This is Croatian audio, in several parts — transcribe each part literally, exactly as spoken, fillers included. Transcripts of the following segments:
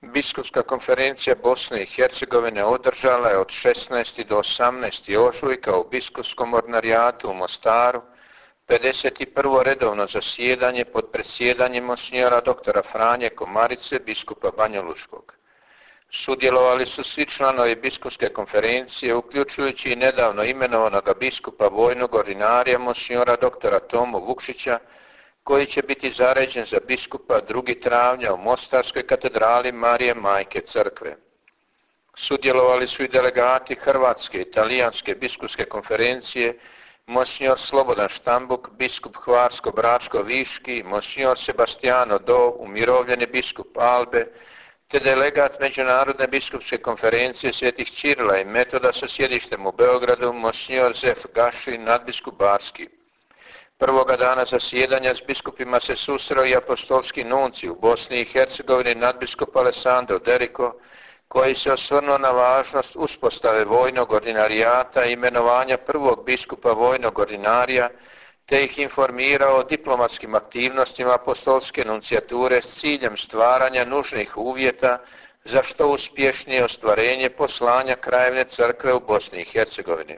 Biskupska konferencija Bosne i Hercegovine održala je od šesnaestog do osamnaestog ožujka u Biskupskom ordinarijatu u Mostaru pedeset prvo redovno zasjedanje pod predsjedanjem monsinjora doktora Franje Komarice, biskupa Banjalučkog. Sudjelovali su svi članovi Biskupske konferencije, uključujući i nedavno imenovanog biskupa vojnog ordinarija monsinjora doktora Tomu Vukšića, koji će biti zaređen za biskupa drugog travnja u Mostarskoj katedrali Marije Majke Crkve. Sudjelovali su i delegati Hrvatske i Talijanske biskupske konferencije, monsinjor Slobodan Štambuk, biskup Hvarsko-Bračko-Viški, monsinjor Sebastiano Do, umirovljeni biskup Albe, te delegat Međunarodne biskupske konferencije Svetih Čirila i Metoda sa sjedištem u Beogradu, monsinjor Zef Gaši, nadbiskup Barski. Prvoga dana zasjedanja s biskupima se susreo i apostolski nunci u Bosni i Hercegovini nadbiskup Alessandro Deriko, koji se osvrnuo na važnost uspostave vojnog ordinarijata i imenovanja prvog biskupa vojnog ordinarija, te ih informirao o diplomatskim aktivnostima apostolske nuncijature s ciljem stvaranja nužnih uvjeta za što uspješnije ostvarenje poslanja krajevne crkve u Bosni i Hercegovini.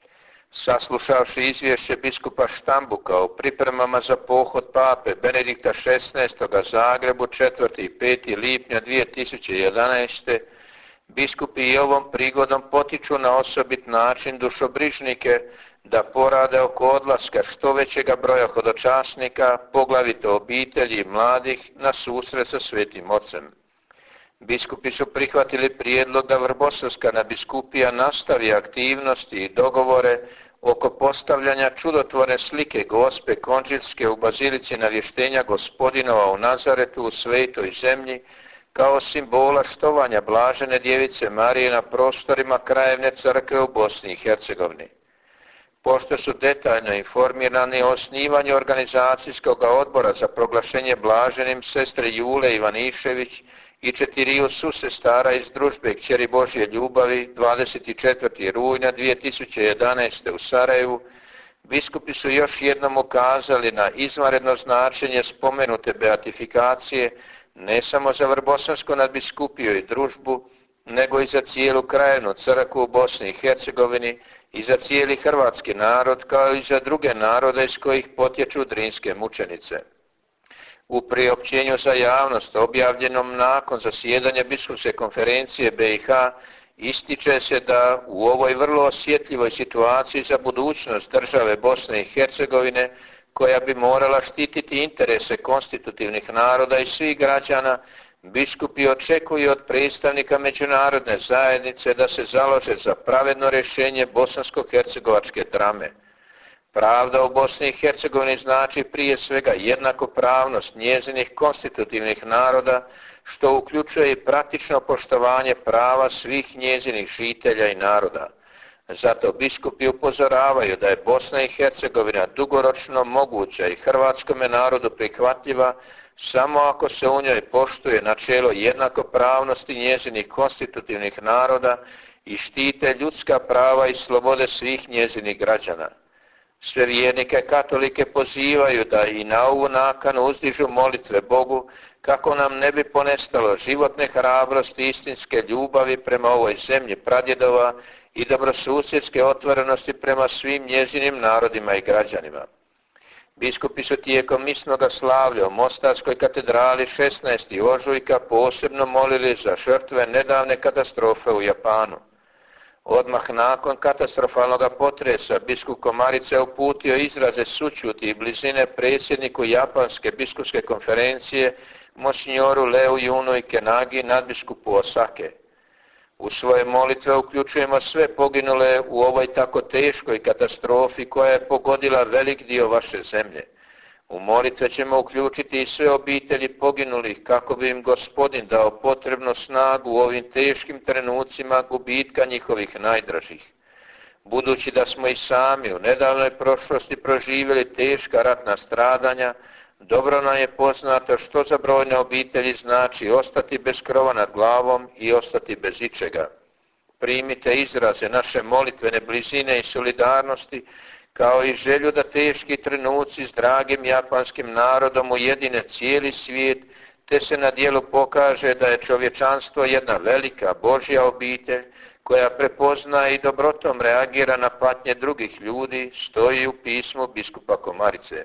Saslušavši izvješće biskupa Štambuka o pripremama za pohod pape Benedikta šesnaestog Zagrebu četvrtog i petog lipnja dvije tisuće jedanaeste. biskupi i ovom prigodom potiču na osobit način dušobrižnike da porade oko odlaska što većega broja hodočasnika, poglavito obitelji i mladih, na susret sa Svetim Ocem. Biskupi su prihvatili prijedlog da Vrbosavska nadbiskupija nastavi aktivnosti i dogovore oko postavljanja čudotvorne slike Gospe Konđilske u Bazilici Navještenja Gospodinova u Nazaretu u Svetoj zemlji kao simbola štovanja Blažene Djevice Marije na prostorima krajevne crkve u Bosni i Hercegovini. Pošto su detaljno informirani o osnivanju organizacijskog odbora za proglašenje blaženim sestre Jule Ivanišević i četiriju susestara iz družbe Kćeri Božje ljubavi dvadeset četvrtog rujna dvije tisuće jedanaeste. u Sarajevu, biskupi su još jednom ukazali na izvanredno značenje spomenute beatifikacije ne samo za Vrbosansku nadbiskupiju i družbu, nego i za cijelu krajevnu crkvu u Bosni i Hercegovini i za cijeli hrvatski narod, kao i za druge narode iz kojih potječu drinske mučenice. U priopćenju za javnost objavljenom nakon zasjedanja Biskupske konferencije B i H ističe se da u ovoj vrlo osjetljivoj situaciji za budućnost države Bosne i Hercegovine, koja bi morala štititi interese konstitutivnih naroda i svih građana, biskupi očekuju od predstavnika međunarodne zajednice da se založe za pravedno rješenje bosansko-hercegovačke drame. Pravda u Bosni i Hercegovini znači prije svega jednakopravnost njezinih konstitutivnih naroda, što uključuje i praktično poštovanje prava svih njezinih žitelja i naroda. Zato biskupi upozoravaju da je Bosna i Hercegovina dugoročno moguća i hrvatskome narodu prihvatljiva samo ako se u njoj poštuje načelo jednakopravnosti njezinih konstitutivnih naroda i štite ljudska prava i slobode svih njezinih građana. Sve vjernike katolike pozivaju da i na ovu nakanu uzdižu molitve Bogu kako nam ne bi ponestalo životne hrabrosti i istinske ljubavi prema ovoj zemlji pradjedova i dobrosusjedske otvorenosti prema svim njezinim narodima i građanima. Biskupi su tijekom misnoga slavlja u Mostarskoj katedrali šesnaestog ožujka posebno molili za žrtve nedavne katastrofe u Japanu. Odmah nakon katastrofalnog potresa biskup Komarica uputio izraze sućuti i blizine predsjedniku Japanske biskupske konferencije monsinjoru Leu Junu i Kenagi, nadbiskupu Osake. U svoje molitve uključujemo sve poginule u ovoj tako teškoj katastrofi koja je pogodila velik dio vaše zemlje. U molitve ćemo uključiti i sve obitelji poginulih kako bi im Gospodin dao potrebnu snagu u ovim teškim trenucima gubitka njihovih najdražih. Budući da smo i sami u nedavnoj prošlosti proživjeli teška ratna stradanja, dobro nam je poznato što za brojne obitelji znači ostati bez krova nad glavom i ostati bez ičega. Primite izraze naše molitvene blizine i solidarnosti, kao i želju da teški trenuci s dragim japanskim narodom ujedine cijeli svijet, te se na dijelu pokaže da je čovječanstvo jedna velika Božja obitelj koja prepozna i dobrotom reagira na patnje drugih ljudi, stoji u pismu biskupa Komarice.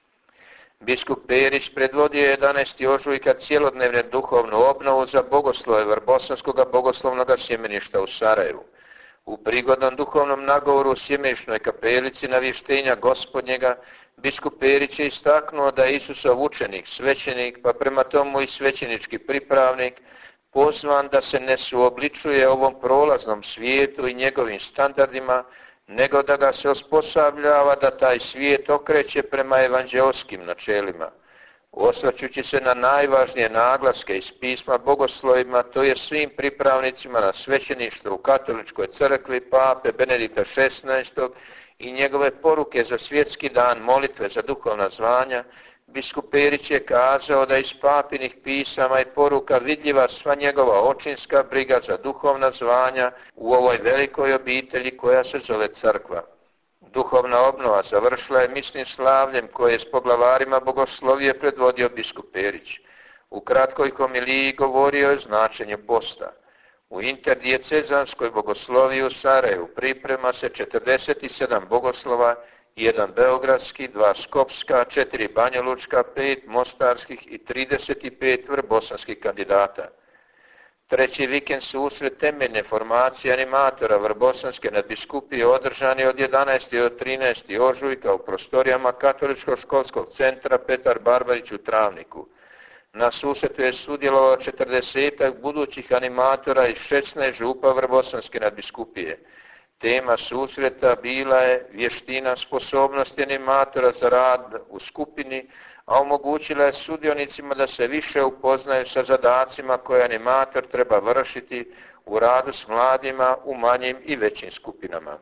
Biskup Perić predvodio je jedanaestog ožujka cjelodnevne duhovnu obnovu za bogoslove Vrbosanskog bogoslovnog sjemeništa u Sarajevu. U prigodnom duhovnom nagovoru u sjemenišnoj kapelici navještenja Gospodnjega, biskup Perić je istaknuo da je Isusov učenik, svećenik, pa prema tomu i svećenički pripravnik, pozvan da se ne suobličuje ovom prolaznom svijetu i njegovim standardima, nego da ga se osposobljava da taj svijet okreće prema evanđeoskim načelima. Osvrćući se na najvažnije naglaske iz pisma bogoslovima, to je svim pripravnicima na svećeništvo u Katoličkoj crkvi pape Benedikta šesnaestog i njegove poruke za svjetski dan molitve za duhovna zvanja, biskup Perić je kazao da iz papinih pisama i poruka vidljiva sva njegova očinska briga za duhovna zvanja u ovoj velikoj obitelji koja se zove crkva. Duhovna obnova završila je misnim slavljem koje je s poglavarima bogoslovije predvodio biskup Perić. U kratkoj homiliji govorio je o značenju posta. U interdijecezanskoj bogosloviji u Sarajevu priprema se četrdeset sedam bogoslova, jedan beogradski, dva skopska, četiri banjalučka, pet mostarskih i trideset pet vrbosanskih kandidata. Treći vikend susret temeljne formacije animatora Vrbosanske nadbiskupije održan je od jedanaestog do trinaestog ožujka u prostorijama Katoličkog školskog centra Petar Barbarić u Travniku. Na susretu je sudjelovalo četrdesetak budućih animatora i šesnaest župa Vrbosanske nadbiskupije. Tema susreta bila je vještina sposobnosti animatora za rad u skupini, a omogućila je sudionicima da se više upoznaju sa zadacima koje animator treba vršiti u radu s mladima u manjim i većim skupinama.